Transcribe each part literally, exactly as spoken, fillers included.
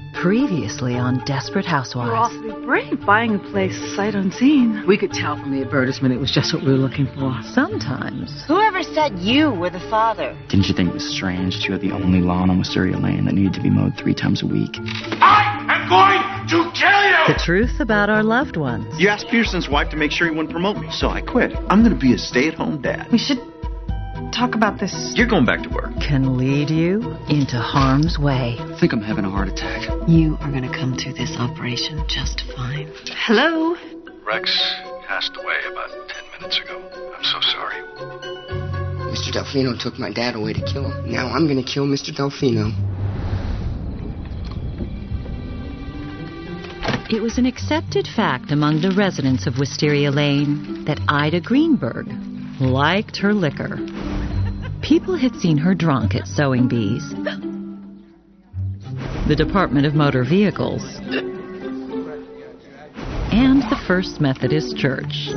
Previously on Desperate Housewives. You're awfully brave buying a place sight unseen. We could tell from the advertisement it was just what we were looking for. Sometimes. Whoever said you were the father? Didn't you think it was strange that you had the only lawn on Wisteria Lane that needed to be mowed three times a week? I am going to kill you! The truth about our loved ones. You asked Peterson's wife to make sure he wouldn't promote me, so I quit. I'm going to be a stay-at-home dad. We should talk about this. You're going back to work. Can lead you into harm's way. I think I'm having a heart attack. You are going to come through this operation just fine. Hello? Rex passed away about ten minutes ago. I'm so sorry. Mister Delfino took my dad away to kill him. Now I'm going to kill Mister Delfino. It was an accepted fact among the residents of Wisteria Lane that Ida Greenberg liked her liquor. People had seen her drunk at Sewing Bees, the Department of Motor Vehicles, and the First Methodist Church.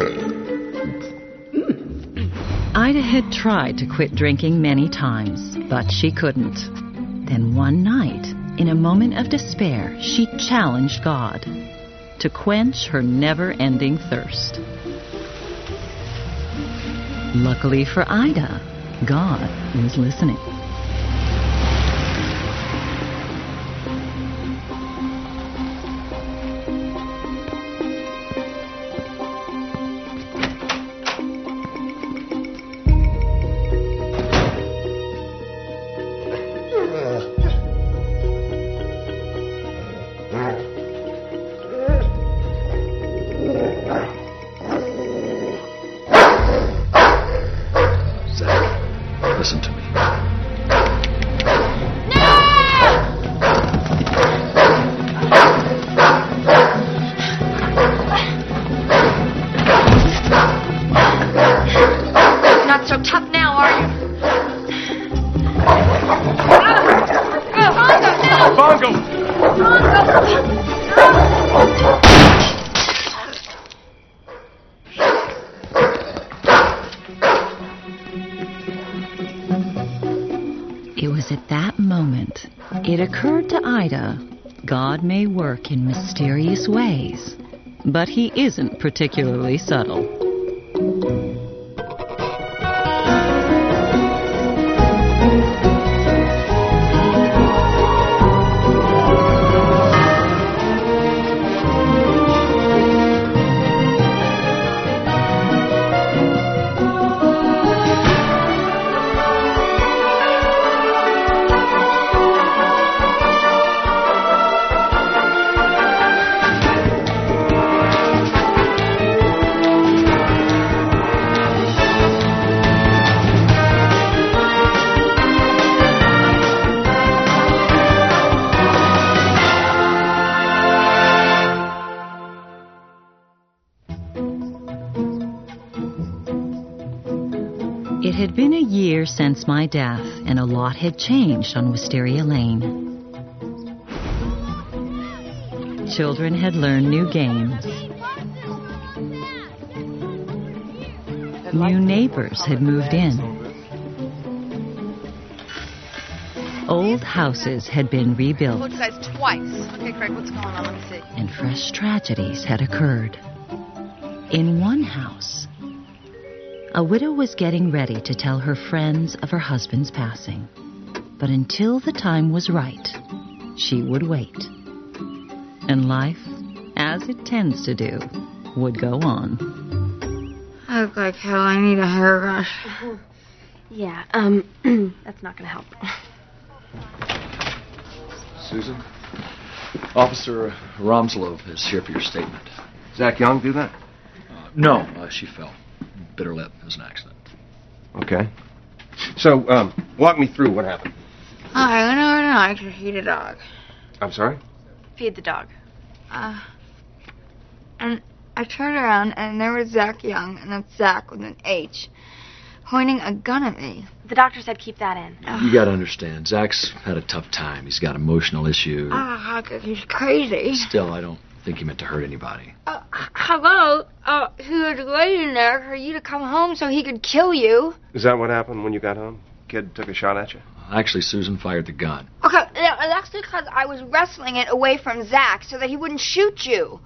Ida had tried to quit drinking many times, but she couldn't. Then one night, in a moment of despair, she challenged God to quench her never-ending thirst. Luckily for Ida, God was listening. Listen to me. Not so tough now, are you? Bongo! It was at that moment it occurred to Ida, God may work in mysterious ways, but he isn't particularly subtle. It had been a year since my death, and a lot had changed on Wisteria Lane. Children had learned new games. New neighbors had moved in. Old houses had been rebuilt. Look, guys, twice. Okay, Craig, what's going on? Let me see. And fresh tragedies had occurred. In one house, a widow was getting ready to tell her friends of her husband's passing. But until the time was right, she would wait. And life, as it tends to do, would go on. I look like hell. I need a hairbrush. Yeah, um, that's not gonna help. Susan? Officer Romslov is here for your statement. Zach Young do that? Uh, no, uh, she fell. Bit her lip. It was an accident. Okay. So, um, walk me through what happened. I went over tonight to feed a dog. I'm sorry? Feed the dog. Uh, and I turned around and there was Zach Young, and that's Zach with an H, pointing a gun at me. The doctor said keep that in. You gotta understand, Zach's had a tough time. He's got emotional issues. Ah, uh, he's crazy. Still, I don't think he meant to hurt anybody. Uh, hello? Uh, he was waiting there for you to come home so he could kill you. Is that what happened when you got home? Kid took a shot at you? Actually, Susan fired the gun. Oh, Okay, that's because I was wrestling it away from Zach so that he wouldn't shoot you.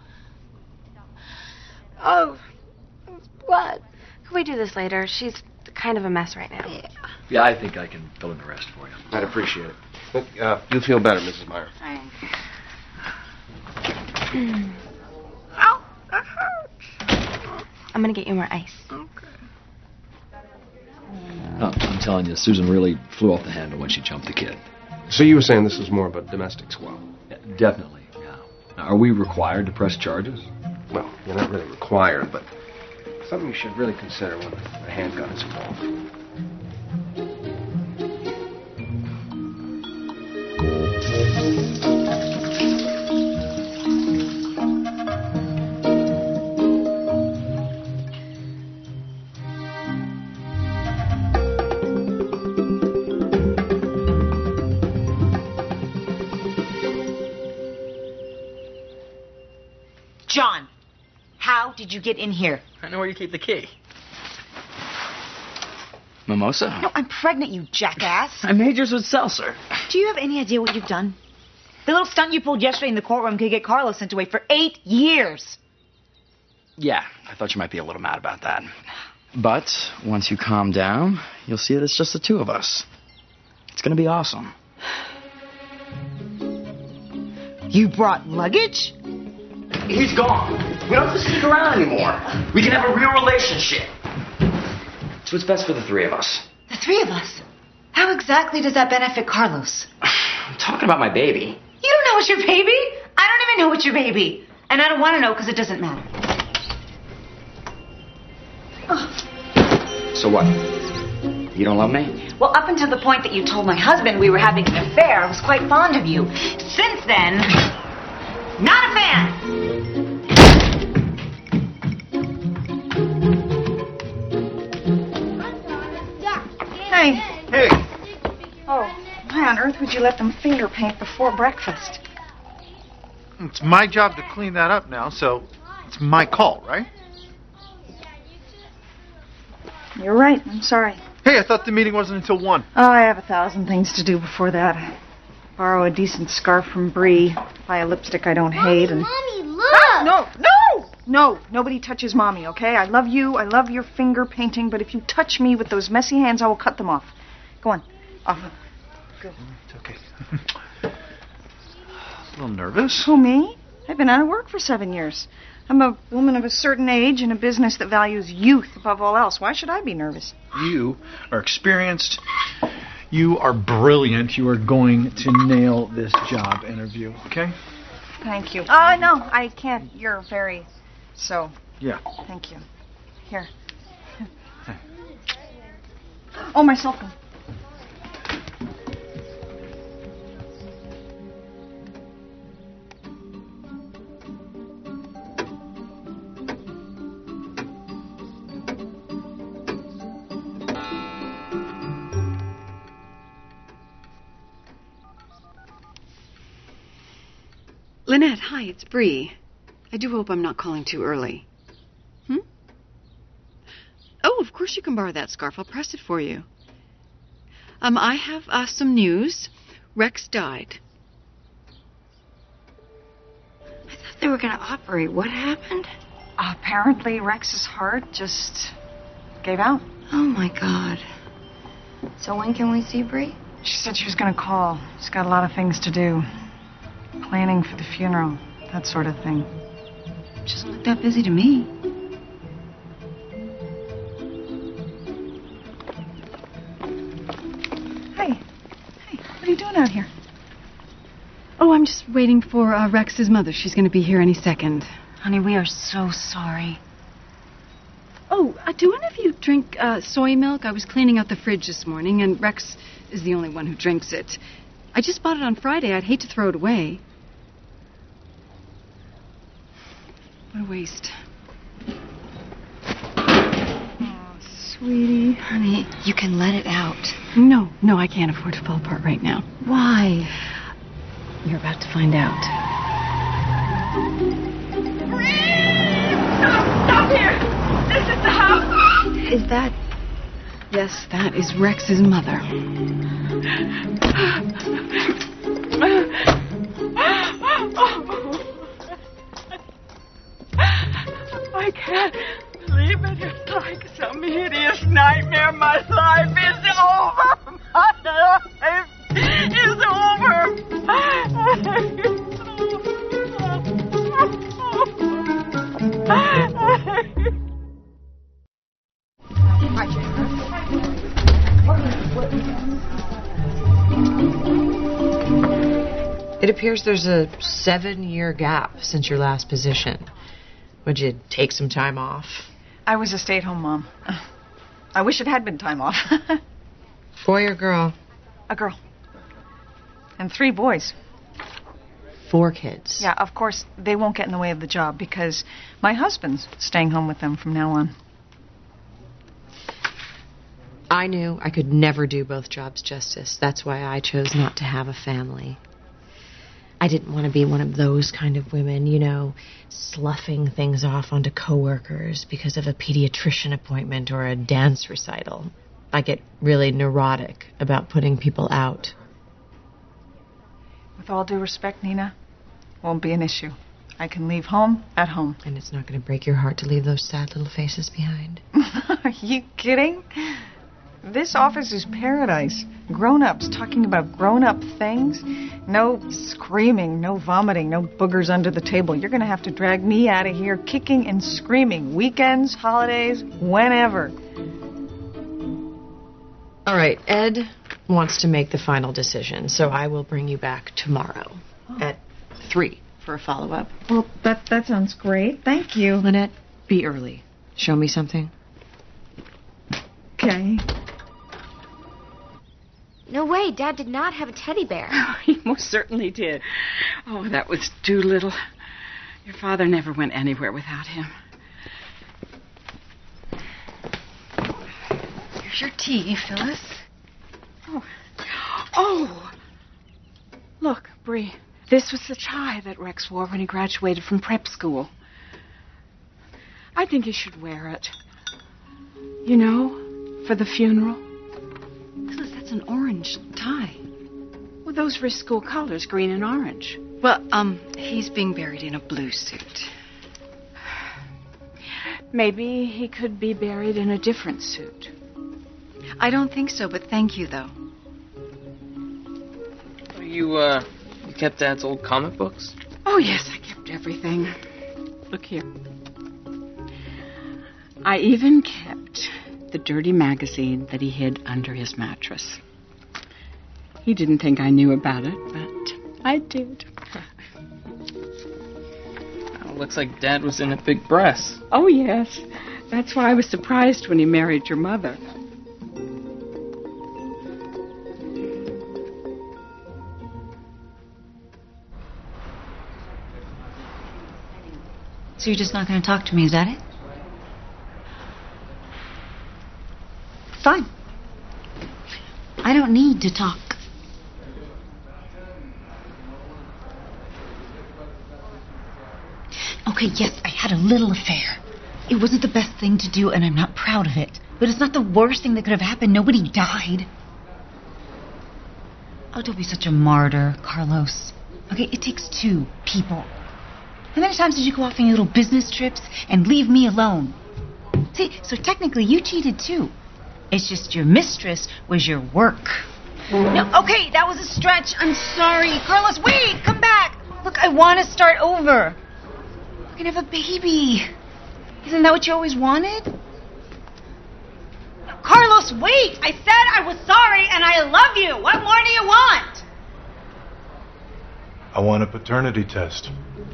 Oh, it's blood. Can we do this later? She's kind of a mess right now. Yeah. Yeah, I think I can fill in the rest for you. I'd appreciate it. Look, uh, you'll feel better, Missus Meyer. Thanks. Ow, that hurts. I'm gonna get you more ice. Okay. Uh, I'm telling you, Susan really flew off the handle when she jumped the kid. So you were saying this is more of a domestic squabble? Yeah, definitely, yeah. Now, are we required to press charges? Well, you're not really required, but something you should really consider when a handgun is involved. John, how did you get in here? I know where you keep the key. Mimosa? No, I'm pregnant, you jackass. I made yours with seltzer. Do you have any idea what you've done? The little stunt you pulled yesterday in the courtroom could get Carlos sent away for eight years. Yeah, I thought you might be a little mad about that. But once you calm down, you'll see that it's just the two of us. It's going to be awesome. You brought luggage? He's gone. We don't have to stick around anymore. We can have a real relationship. It's what's best for the three of us. The three of us? How exactly does that benefit Carlos? I'm talking about my baby. You don't know it's your baby? I don't even know it's your baby. And I don't want to know because it doesn't matter. So what? You don't love me? Well, up until the point that you told my husband we were having an affair, I was quite fond of you. Since then, not a fan. Hey. Hey! Oh, why on earth would you let them finger paint before breakfast? It's my job to clean that up now, so it's my call, right? You're right. I'm sorry. Hey, I thought the meeting wasn't until one. Oh, I have a thousand things to do before that. Borrow a decent scarf from Bree, buy a lipstick I don't hate, and... Mommy, look! No, no! No, nobody touches Mommy, okay? I love you, I love your finger painting, but if you touch me with those messy hands, I will cut them off. Go on. Off. Go. It's okay. A little nervous? Who, me? I've been out of work for seven years. I'm a woman of a certain age in a business that values youth above all else. Why should I be nervous? You are experienced. You are brilliant. You are going to nail this job interview, okay? Thank you. Oh, no, I can't. You're very... So. Yeah. Thank you. Here. Oh, my cell phone. Lynette, hi, it's Bree. I do hope I'm not calling too early. Hmm? Oh, of course you can borrow that scarf. I'll press it for you. Um, I have uh, some news. Rex died. I thought they were going to operate. What happened? Uh, apparently, Rex's heart just gave out. Oh, my God. So when can we see Bree? She said she was going to call. She's got a lot of things to do. Planning for the funeral, that sort of thing. She doesn't look that busy to me. Hey. Hey, what are you doing out here? Oh, I'm just waiting for uh, Rex's mother. She's going to be here any second. Honey, we are so sorry. Oh, uh, do any of you drink uh, soy milk? I was cleaning out the fridge this morning, and Rex is the only one who drinks it. I just bought it on Friday. I'd hate to throw it away. What a waste. Oh, sweetie. Honey, you can let it out. No, no, I can't afford to fall apart right now. Why? You're about to find out. Stop here! This is the house! Is that... Yes, that is Rex's mother. I can't believe it. It's like some hideous nightmare. My life is over. My life is over. It appears there's a seven-year gap since your last position. Would you take some time off? I was a stay-at-home mom. I wish it had been time off. Boy or girl? A girl. And three boys. Four kids. Yeah, of course, they won't get in the way of the job because my husband's staying home with them from now on. I knew I could never do both jobs justice. That's why I chose not to have a family. I didn't want to be one of those kind of women, you know, sloughing things off onto coworkers because of a pediatrician appointment or a dance recital. I get really neurotic about putting people out. With all due respect, Nina, won't be an issue. I can leave home at home. And it's not going to break your heart to leave those sad little faces behind. Are you kidding? This office is paradise. Grown-ups talking about grown-up things. No screaming, no vomiting, no boogers under the table. You're going to have to drag me out of here kicking and screaming. Weekends, holidays, whenever. All right, Ed wants to make the final decision, so I will bring you back tomorrow oh. at three for a follow-up. Well, that, that sounds great. Thank you. Lynette, be early. Show me something. Okay. No way, Dad did not have a teddy bear. Oh, he most certainly did. Oh, that was Doolittle. Your father never went anywhere without him. Here's your tea, Phyllis. Oh. Oh. Look, Bree. This was the tie that Rex wore when he graduated from prep school. I think you should wear it. You know, for the funeral. Phyllis, that's an orange tie. Well, those were his school colors, green and orange. Well, um, he's being buried in a blue suit. Maybe he could be buried in a different suit. I don't think so, but thank you, though. You, uh, you kept Dad's old comic books? Oh, yes, I kept everything. Look here. I even kept the dirty magazine that he hid under his mattress. He didn't think I knew about it, but I did. Well, looks like Dad was in at Big Brass. Oh, yes. That's why I was surprised when he married your mother. So you're just not going to talk to me, is that it? Fine. I don't need to talk. Okay, yes, I had a little affair. It wasn't the best thing to do, and I'm not proud of it. But it's not the worst thing that could have happened. Nobody died. Oh, don't be such a martyr, Carlos. Okay, it takes two people. How many times did you go off on your little business trips and leave me alone? See, so technically you cheated too. It's just your mistress was your work. No, okay, that was a stretch. I'm sorry. Carlos, wait, come back. Look, I want to start over. We're going to have a baby. Isn't that what you always wanted? Carlos, wait. I said I was sorry and I love you. What more do you want? I want a paternity test.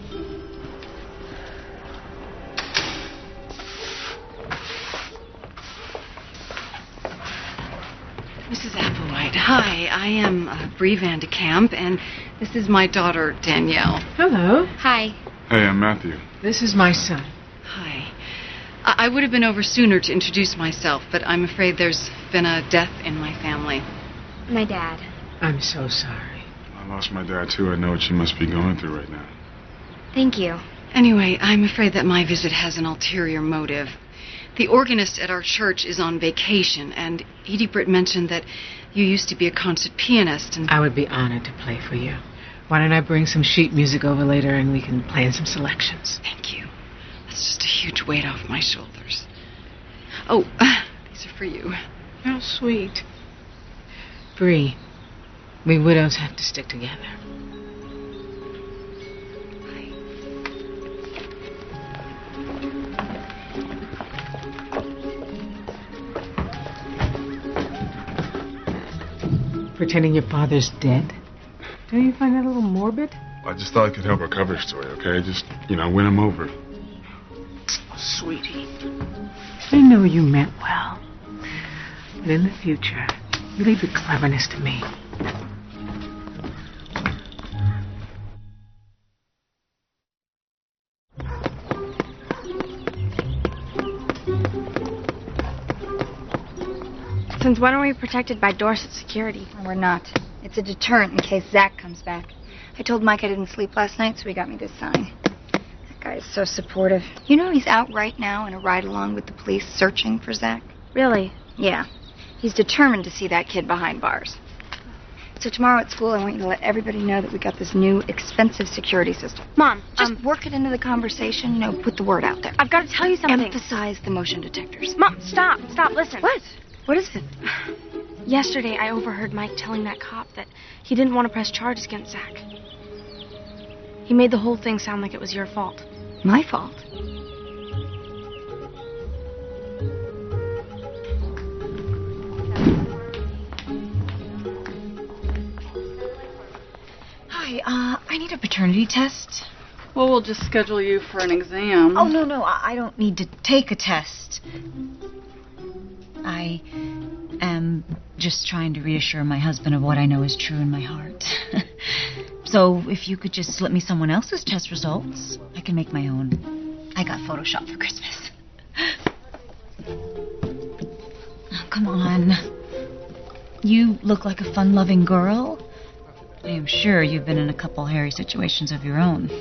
Missus Applewhite, hi. I am uh, Bree Vandekamp, and this is my daughter, Danielle. Hello. Hi. Hey, I'm Matthew. This is my son. Hi. I, I would have been over sooner to introduce myself, but I'm afraid there's been a death in my family. My dad. I'm so sorry. I lost my dad, too. I know what you must be going through right now. Thank you. Anyway, I'm afraid that my visit has an ulterior motive. The organist at our church is on vacation, and Edie Britt mentioned that you used to be a concert pianist. And I would be honored to play for you. Why don't I bring some sheet music over later and we can plan some selections? Thank you. That's just a huge weight off my shoulders. Oh, uh, these are for you. How sweet. Bree, we widows have to stick together. Pretending your father's dead? Don't you find that a little morbid? I just thought I could help our cover story, okay? Just, you know, win him over. Oh, sweetie, I know you meant well. But in the future, you leave the cleverness to me. Since when are we protected by Dorset security? We're not. It's a deterrent in case Zach comes back. I told Mike I didn't sleep last night, so he got me this sign. That guy is so supportive. You know he's out right now in a ride-along with the police searching for Zach? Really? Yeah. He's determined to see that kid behind bars. So tomorrow at school, I want you to let everybody know that we got this new expensive security system. Mom, just um, work it into the conversation. You know, put the word out there. I've got to tell you something. Emphasize the motion detectors. Mom, stop, stop, listen. What? What is it? Yesterday, I overheard Mike telling that cop that he didn't want to press charges against Zach. He made the whole thing sound like it was your fault. My fault? Hi, uh, I need a paternity test. Well, we'll just schedule you for an exam. Oh, no, no, I I don't need to take a test. I am just trying to reassure my husband of what I know is true in my heart. So if you could just slip me someone else's test results, I can make my own. I got Photoshop for Christmas. Oh, come on. You look like a fun-loving girl. I am sure you've been in a couple hairy situations of your own.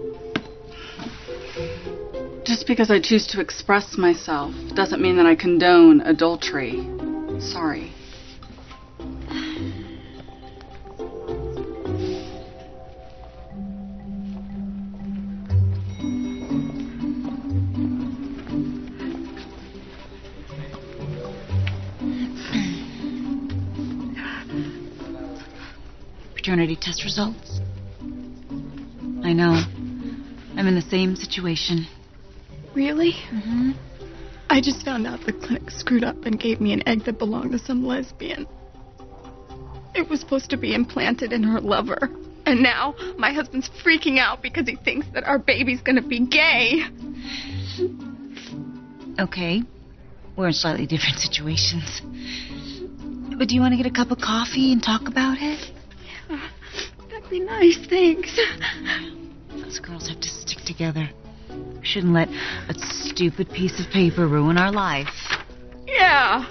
Just because I choose to express myself doesn't mean that I condone adultery. Sorry. Paternity test results. I know. I'm in the same situation. Really? Mm-hmm. I just found out the clinic screwed up and gave me an egg that belonged to some lesbian. It was supposed to be implanted in her lover. And now my husband's freaking out because he thinks that our baby's gonna be gay. Okay. We're in slightly different situations. But do you want to get a cup of coffee and talk about it? Yeah, that'd be nice, thanks. Those girls have to stick together. We shouldn't let a stupid piece of paper ruin our life. Yeah.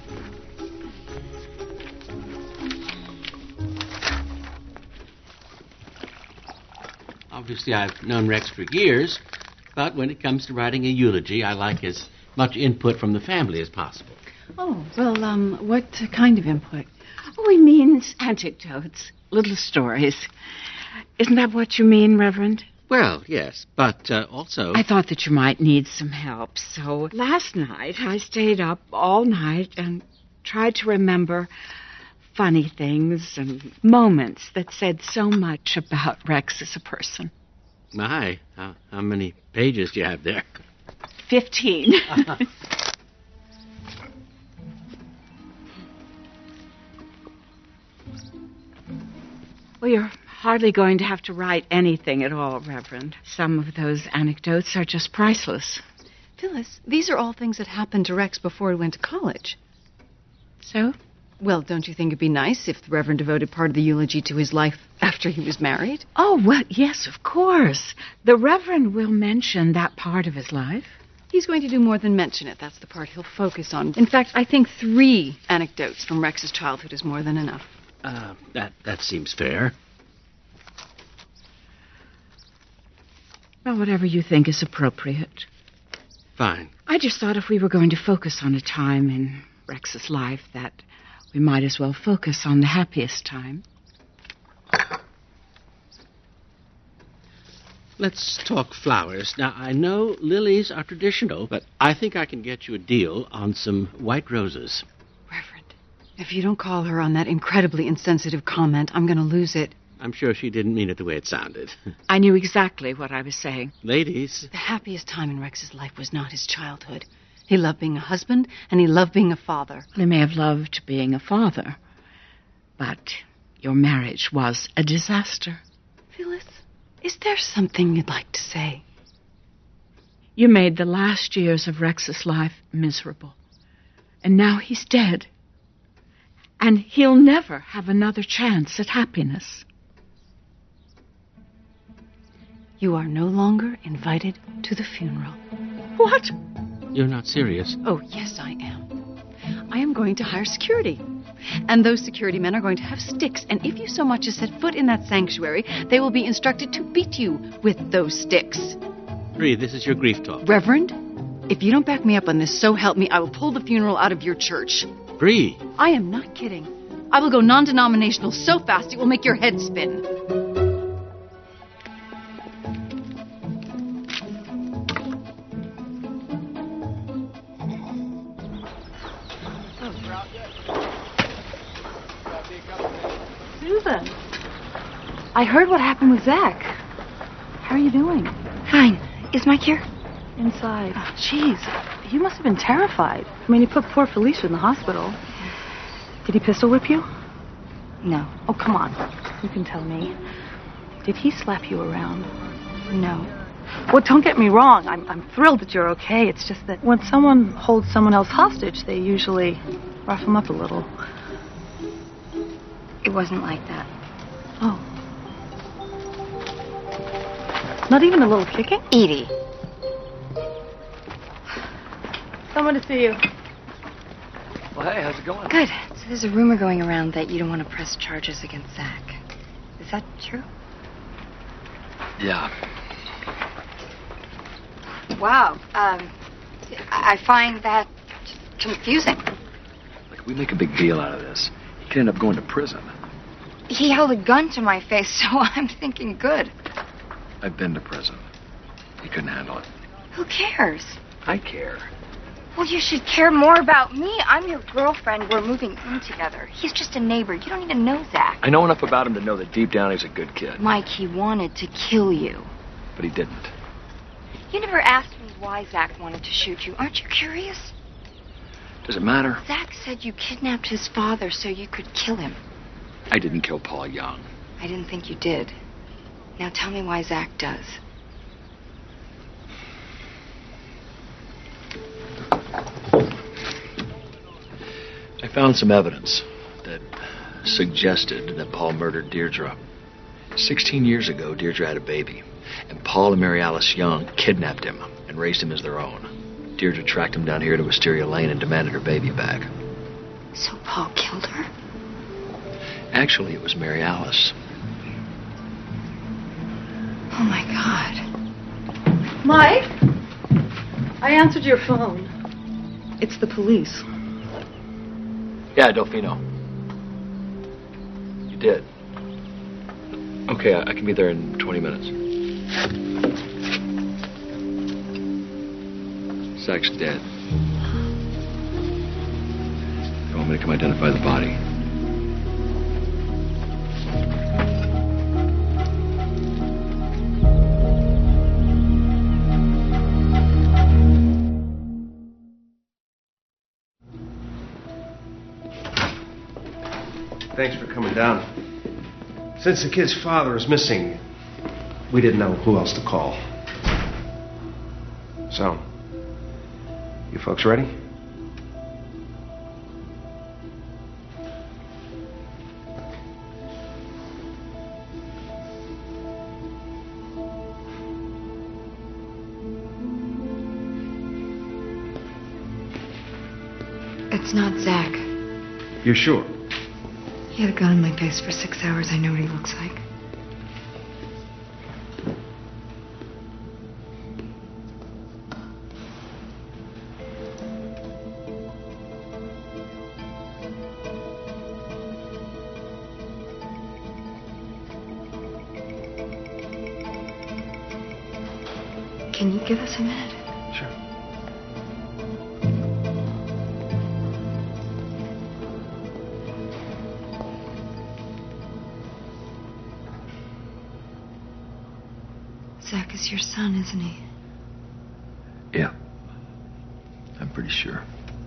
Obviously, I've known Rex for years, but when it comes to writing a eulogy, I like as much input from the family as possible. Oh, well, um, what kind of input? Oh, he means anecdotes, little stories. Isn't that what you mean, Reverend? Well, yes, but uh, also... I thought that you might need some help, so last night I stayed up all night and tried to remember funny things and moments that said so much about Rex as a person. My, how, how many pages do you have there? Fifteen. Well, you're hardly going to have to write anything at all, Reverend. Some of those anecdotes are just priceless. Phyllis, these are all things that happened to Rex before he went to college. So? Well, don't you think it'd be nice if the Reverend devoted part of the eulogy to his life after he was married? Oh, well, yes, of course. The Reverend will mention that part of his life. He's going to do more than mention it. That's the part he'll focus on. In fact, I think three anecdotes from Rex's childhood is more than enough. Uh, that, that seems fair. Well, whatever you think is appropriate. Fine. I just thought if we were going to focus on a time in Rex's life, that we might as well focus on the happiest time. Let's talk flowers. Now, I know lilies are traditional, but I think I can get you a deal on some white roses. If you don't call her on that incredibly insensitive comment, I'm going to lose it. I'm sure she didn't mean it the way it sounded. I knew exactly what I was saying. Ladies. The happiest time in Rex's life was not his childhood. He loved being a husband, and he loved being a father. He may have loved being a father, but your marriage was a disaster. Phyllis, is there something you'd like to say? You made the last years of Rex's life miserable. And now he's dead. And he'll never have another chance at happiness. You are no longer invited to the funeral. What? You're not serious? Oh, yes, I am. I am going to hire security. And those security men are going to have sticks. And if you so much as set foot in that sanctuary, they will be instructed to beat you with those sticks. Bree, this is your grief talk. Reverend, if you don't back me up on this, so help me, I will pull the funeral out of your church. Bree. I am not kidding. I will go non-denominational so fast it will make your head spin. Susan, I heard what happened with Zach. How are you doing? Fine. Is Mike here? Inside. Oh, jeez. You must have been terrified. I mean, he put poor Felicia in the hospital. Did he pistol whip you? No. Oh, come on. You can tell me. Did he slap you around? No. Well, don't get me wrong. I'm, I'm thrilled that you're okay. It's just that when someone holds someone else hostage, they usually rough them up a little. It wasn't like that. Oh. Not even a little kicking? Edie. Someone to see you. Well, hey, how's it going? Good. So there's a rumor going around that you don't want to press charges against Zach. Is that true? Yeah. Wow. Um, I find that confusing. Like, we make a big deal out of this. He could end up going to prison. He held a gun to my face, so I'm thinking good. I've been to prison. He couldn't handle it. Who cares? I care. Well, you should care more about me. I'm your girlfriend. We're moving in together. He's just a neighbor. You don't even know Zach. I know enough about him to know that deep down he's a good kid. Mike, he wanted to kill you. But he didn't. You never asked me why Zach wanted to shoot you. Aren't you curious? Does it matter? Zach said you kidnapped his father so you could kill him. I didn't kill Paul Young. I didn't think you did. Now tell me why Zach does. I found some evidence that suggested that Paul murdered Deirdre. Sixteen years ago, Deirdre had a baby, and Paul and Mary Alice Young kidnapped him and raised him as their own. Deirdre tracked him down here to Wisteria Lane and demanded her baby back. So Paul killed her? Actually, it was Mary Alice. Oh, my God. Mike? I answered your phone. It's the police. Yeah, Delfino. You did. Okay, I, I can be there in twenty minutes. Zach's dead. You want me to come identify the body? Thanks for coming down. Since the kid's father is missing, we didn't know who else to call. So, you folks ready? It's not Zach. You're sure? He had a gun in my face for six hours. I know what he looks like. Can you give us a minute? Sure. Zach is your son, isn't he? Yeah. I'm pretty sure.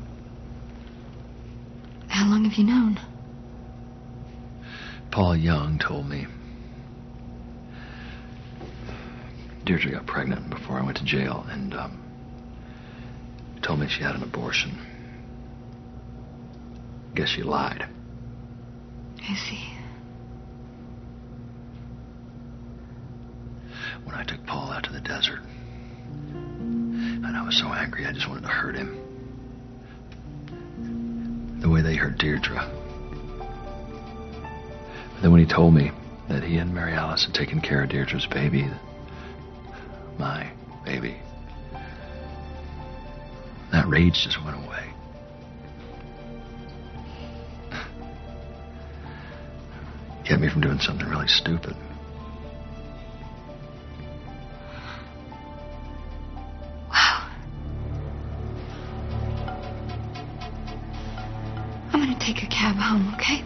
How long have you known? Paul Young told me. Deirdre got pregnant before I went to jail, and um, told me she had an abortion. Guess she lied. I see. When I took Paul out to the desert, and I was so angry I just wanted to hurt him. The way they hurt Deirdre. But then when he told me that he and Mary Alice had taken care of Deirdre's baby, my baby, that rage just went away. Kept me from doing something really stupid. Wow. I'm gonna take a cab home, okay?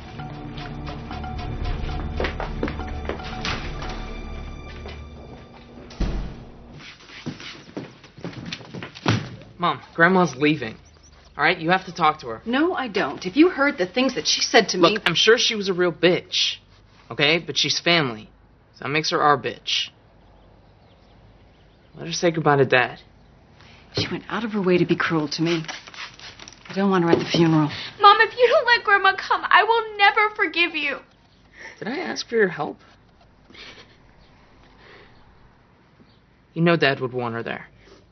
Mom, Grandma's leaving. All right, you have to talk to her. No, I don't. If you heard the things that she said to me... Look, I'm sure she was a real bitch, okay? But she's family, so that makes her our bitch. Let her say goodbye to Dad. She went out of her way to be cruel to me. I don't want her at the funeral. Mom, if you don't let Grandma come, I will never forgive you. Did I ask for your help? You know Dad would want her there.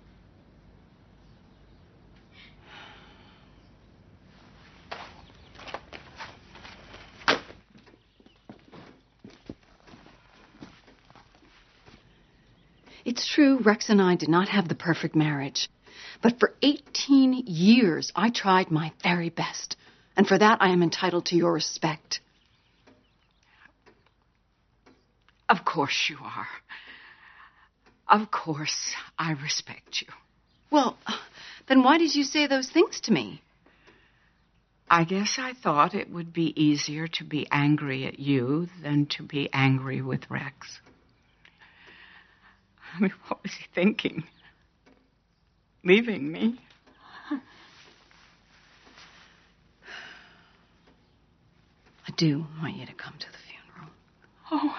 It's true, Rex and I did not have the perfect marriage. But for eighteen years, I tried my very best. And for that, I am entitled to your respect. Of course you are. Of course I respect you. Well, then why did you say those things to me? I guess I thought it would be easier to be angry at you than to be angry with Rex. I mean, what was he thinking? Leaving me? I do want you to come to the funeral. Oh,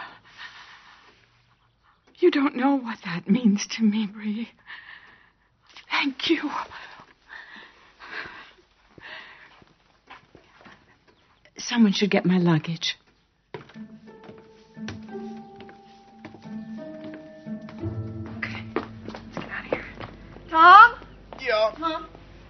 you don't know what that means to me, Bree. Thank you. Someone should get my luggage. Tom? Yeah? Tom?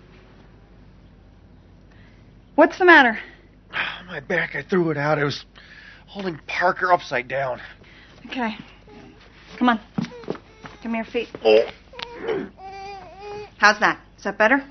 What's the matter? My back, I threw it out. I was holding Parker upside down. Okay. Come on. Give me your feet. Oh. How's that? Is that better?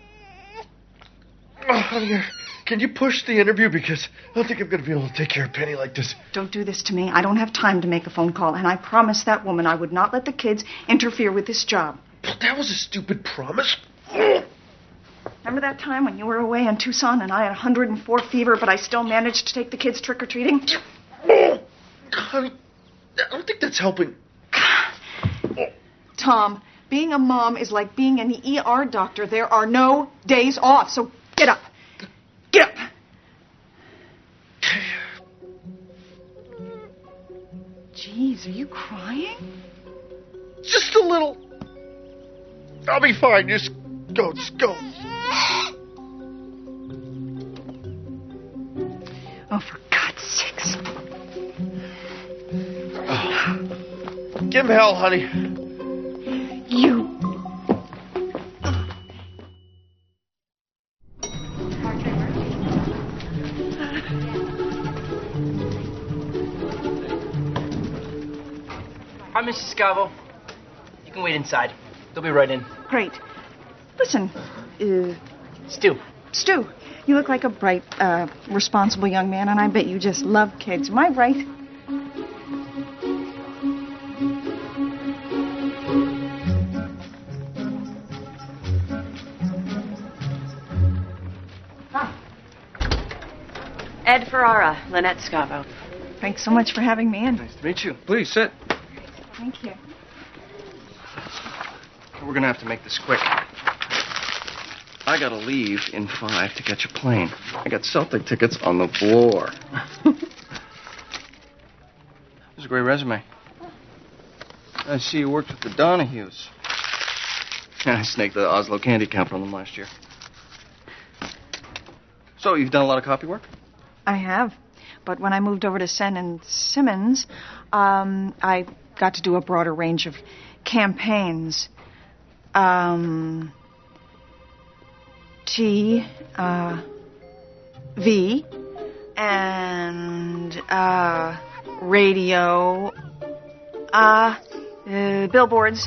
Oh, honey, can you push the interview? Because I don't think I'm going to be able to take care of Penny like this. Don't do this to me. I don't have time to make a phone call, and I promised that woman I would not let the kids interfere with this job. But that was a stupid promise. Remember that time when you were away in Tucson and I had one hundred four fever, but I still managed to take the kids trick-or-treating? Honey, I don't think that's helping. Tom, being a mom is like being an E R doctor. There are no days off, so get up. Get up. Jeez, are you crying? Just a little. I'll be fine. Just go. Just go. Oh, for God's sakes. Oh. Give him hell, honey. You. Hi, Missus Scavo. You can wait inside. They'll be right in. Great. Listen, uh... Stu. Stu, you look like a bright, uh, responsible young man, and I bet you just love kids. Am I right? Ed Ferrara, Lynette Scavo. Thanks so much for having me in. Nice to meet you. Please, sit. Thank you. We're gonna have to make this quick. I gotta leave in five to catch a plane. I got Celtic tickets on the floor. This is a great resume. I see you worked with the Donahues. Yeah, I snaked the Oslo candy account from them last year. So, you've done a lot of copy work? I have. But when I moved over to Sen and Simmons, um, I got to do a broader range of campaigns. Um, T, uh, V, and, uh, radio, uh, uh, billboards.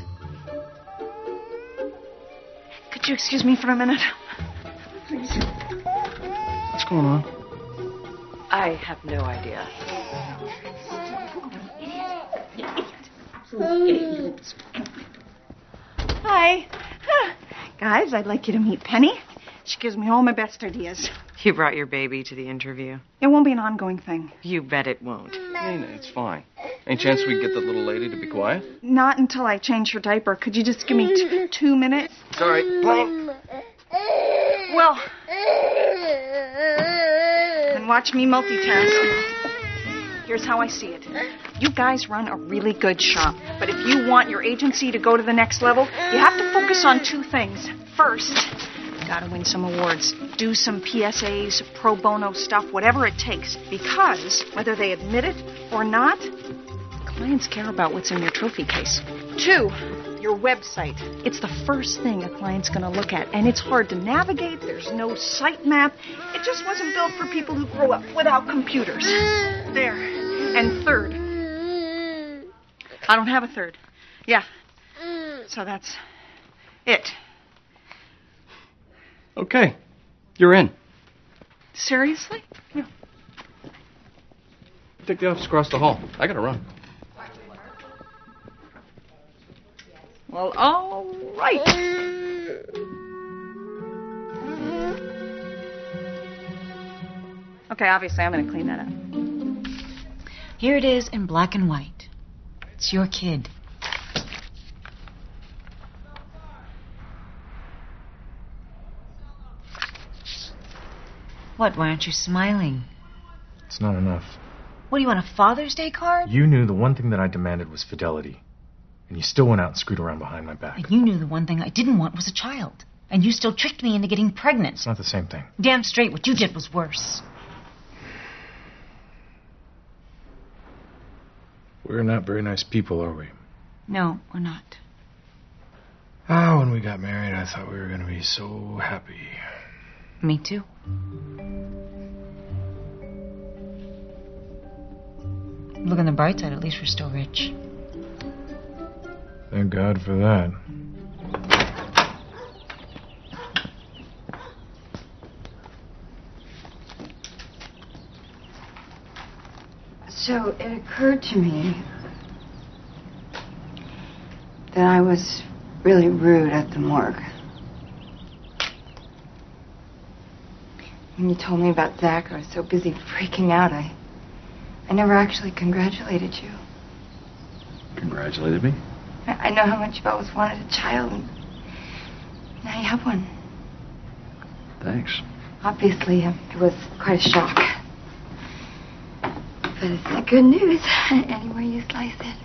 Could you excuse me for a minute? Please. What's going on? I have no idea. Hi. Guys, I'd like you to meet Penny. She gives me all my best ideas. You brought your baby to the interview. It won't be an ongoing thing. You bet it won't. Nina, it's fine. Any chance we can get the little lady to be quiet? Not until I change her diaper. Could you just give me t- two minutes? Sorry, plane. Well, then watch me multitask. Here's how I see it. You guys run a really good shop, but if you want your agency to go to the next level, you have to focus on two things. First, you gotta win some awards. Do some P S As, pro bono stuff, whatever it takes. Because, whether they admit it or not, clients care about what's in your trophy case. Two, your website. It's the first thing a client's going to look at, and it's hard to navigate. There's no site map. It just wasn't built for people who grew up without computers. There. And third, I don't have a third. Yeah. So that's it. Okay. You're in. Seriously? Yeah. Take the office across the hall. I gotta run. Well, all right. Okay, obviously I'm going to clean that up. Here it is in black and white. It's your kid. What, why aren't you smiling? It's not enough. What, do you want a Father's Day card? You knew the one thing that I demanded was fidelity. And you still went out and screwed around behind my back. And you knew the one thing I didn't want was a child. And you still tricked me into getting pregnant. It's not the same thing. Damn straight, what you did was worse. We're not very nice people, are we? No, we're not. Ah, when we got married, I thought we were going to be so happy. Me too. Look on the bright side, at least we're still rich. Thank God for that. So it occurred to me that I was really rude at the morgue. When you told me about Zach, I was so busy freaking out, I, I never actually congratulated you. Congratulated me? I, I know how much you've always wanted a child, and now you have one. Thanks. Obviously, um, it was quite a shock. But it's the good news, any way you slice it.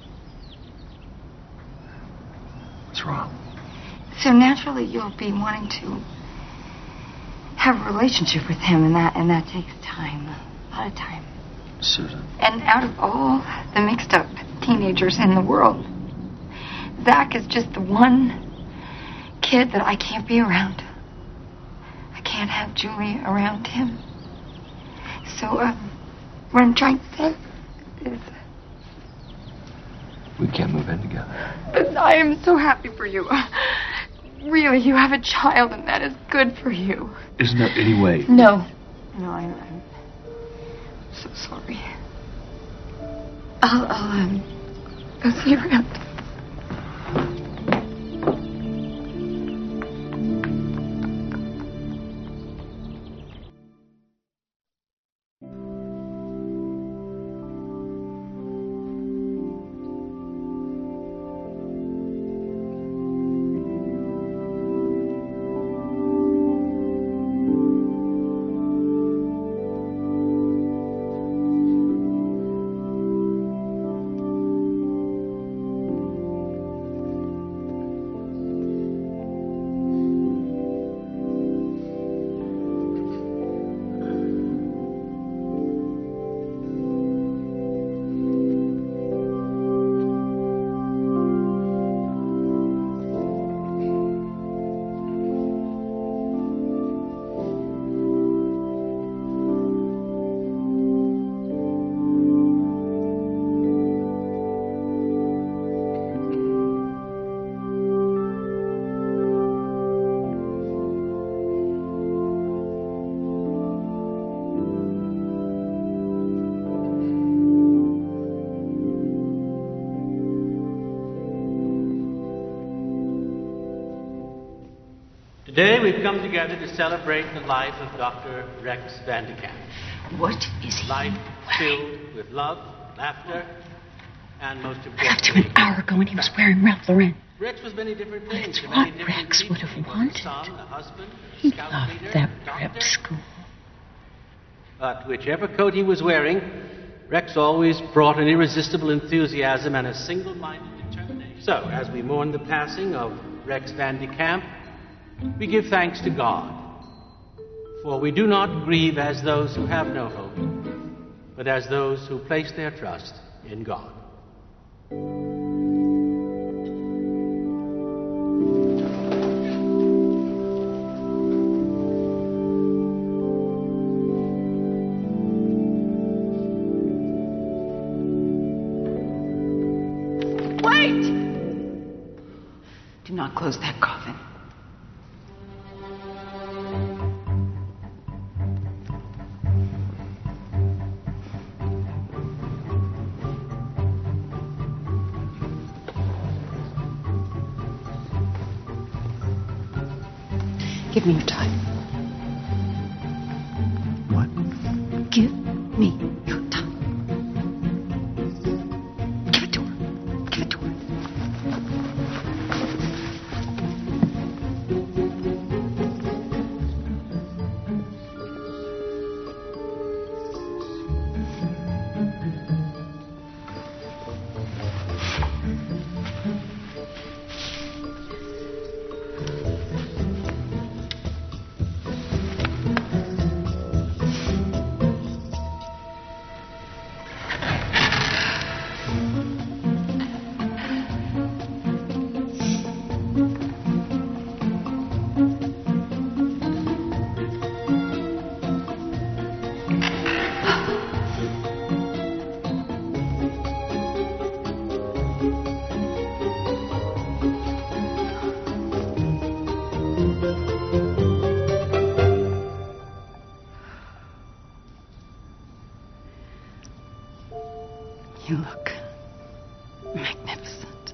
What's wrong? So naturally, you'll be wanting to have a relationship with him, and that and that takes time, a lot of time. Susan. And out of all the mixed-up teenagers in the world, Zach is just the one kid that I can't be around. I can't have Julie around him. So, um, what I'm trying to say is... We can't move in together. But I am so happy for you. Really, you have a child, and that is good for you. Isn't there any way? No. No, I'm, I'm so sorry. I'll, I'll um, go see you around. Today we've come together to celebrate the life of Doctor Rex Van de Kamp. What is he Life filled with love, laughter, and most I left him importantly, an hour ago and he was wearing Ralph Lauren. Rex was many different things. That's to what many different Rex people. would have He was a wanted. son, a husband, He scout loved leader, that doctor. prep school. But whichever coat he was wearing, Rex always brought an irresistible enthusiasm and a single-minded determination. So, as we mourn the passing of Rex Van de Kamp, we give thanks to God. For we do not grieve as those who have no hope, but as those who place their trust in God. Wait! Do not close that coffin. Give me your time. What? Give me your time. Give it to her. Give it to her. You look magnificent.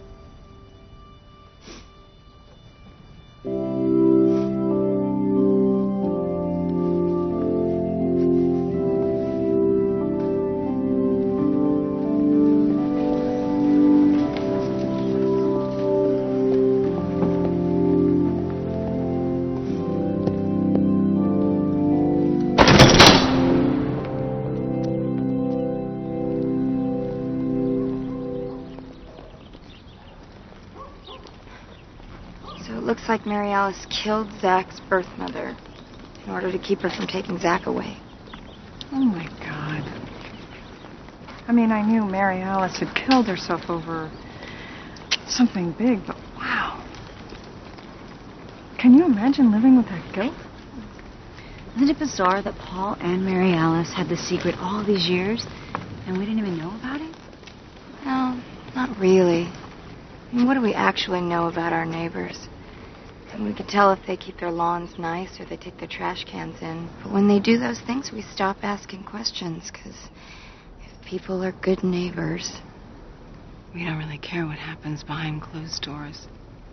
So it looks like Mary Alice killed Zach's birth mother in order to keep her from taking Zach away. Oh, my God. I mean, I knew Mary Alice had killed herself over something big, but wow. Can you imagine living with that guilt? Isn't it bizarre that Paul and Mary Alice had the secret all these years and we didn't even know about it? No, not really. I mean, what do we actually know about our neighbors? And we can tell if they keep their lawns nice or they take their trash cans in. But when they do those things, we stop asking questions, because if people are good neighbors, We don't really care what happens behind closed doors.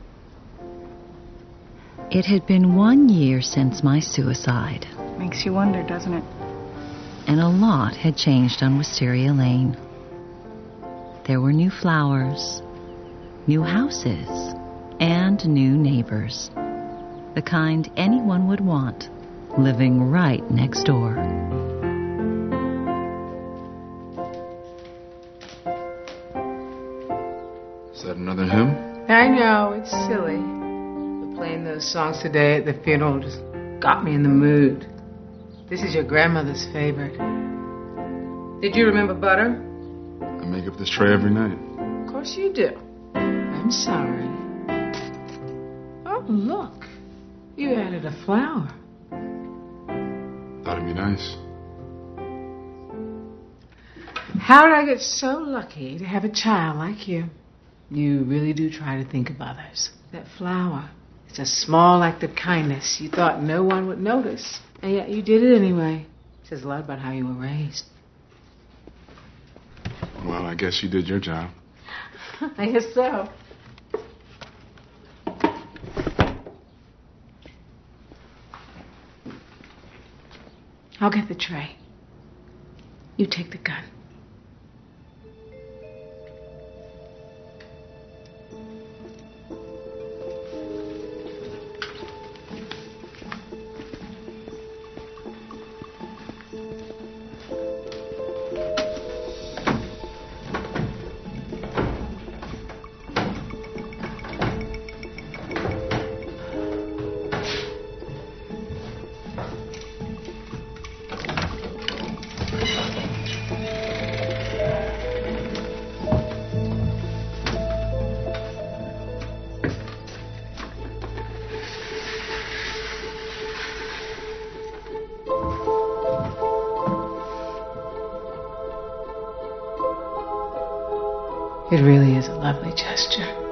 It had been one year since my suicide, Makes you wonder, doesn't it? and a lot had changed on Wisteria Lane. There were new flowers, new houses, and new neighbors. The kind anyone would want, living right next door. Is that another hymn? I know, it's silly. But playing those songs today at the funeral just got me in the mood. This is your grandmother's favorite. Did you remember butter? I make up this tray every night. Of course you do. I'm sorry. Oh, look. You added a flower. Thought it'd be nice. How did I get so lucky to have a child like you? You really do try to think of others. That flower, it's a small act of kindness you thought no one would notice. And yet you did it anyway. It says a lot about how you were raised. Well, I guess you did your job. I guess so. I'll get the tray. You take the gun. It really is a lovely gesture.